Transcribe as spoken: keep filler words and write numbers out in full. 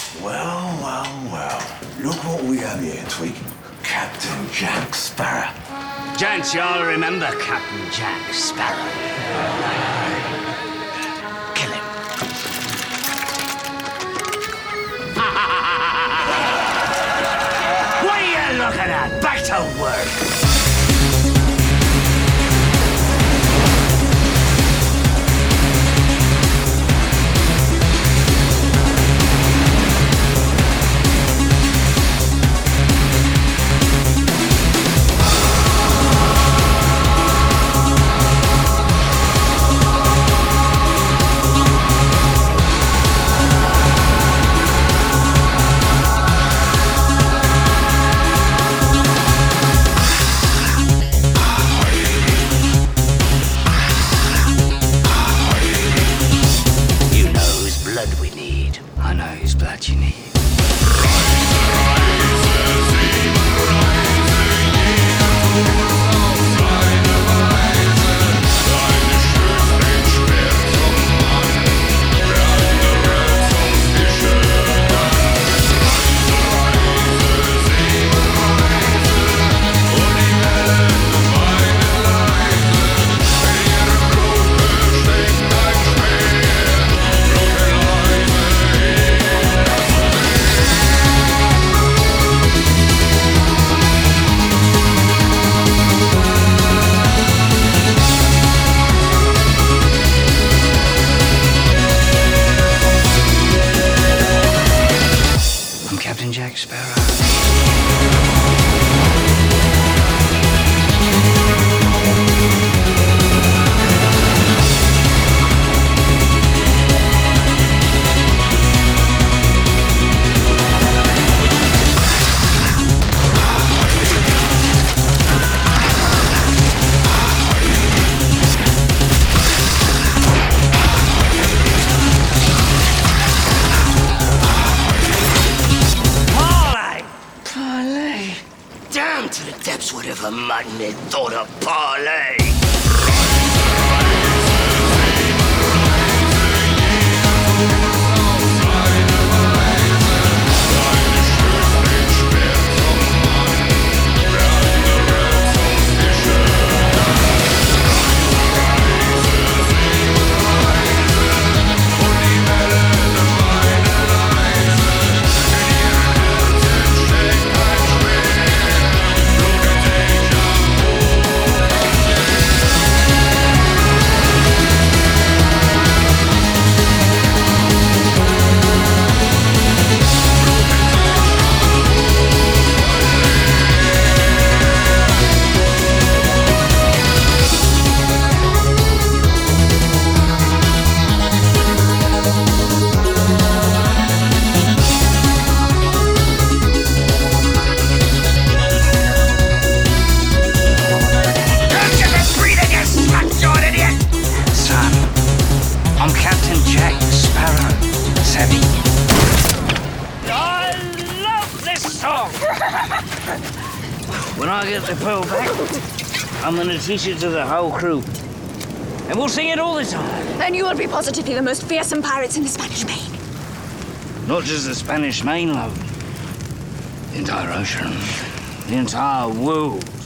Well, well, well. Look what we have here, Twig. Captain Jack Sparrow. Gents, you all remember Captain Jack Sparrow? Kill him. What are you looking at? Back to work. I know whose blood you need. Captain Jack Sparrow. Down to the depths, whatever mutton they thought of parlay. I'm Captain Jack Sparrow, savvy? I love this song! When I get the pearl back, I'm gonna teach it to the whole crew. And we'll sing it all the time. And you will be positively the most fearsome pirates in the Spanish Main. Not just the Spanish Main, love. The entire ocean. The entire world.